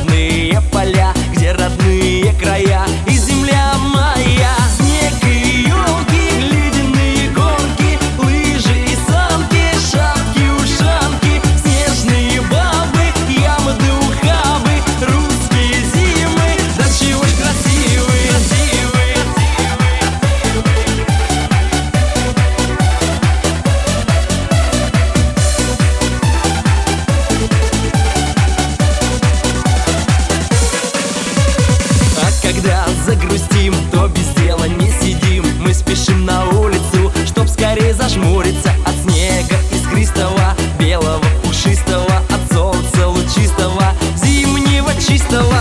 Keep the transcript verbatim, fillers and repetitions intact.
снежные поля, где родные края и земля моя. Снег и елки, ледяные горки, лыжи и санки, шапки-ушанки, снежные бабы, ямы да ухабы, русские зимы, да чего ж красивые, красивые. А когда загрустим, то без дела не сидим. Мы спешим на улицу, чтоб скорее зажмуриться от снега искристого, белого, пушистого, от солнца лучистого, зимнего чистого.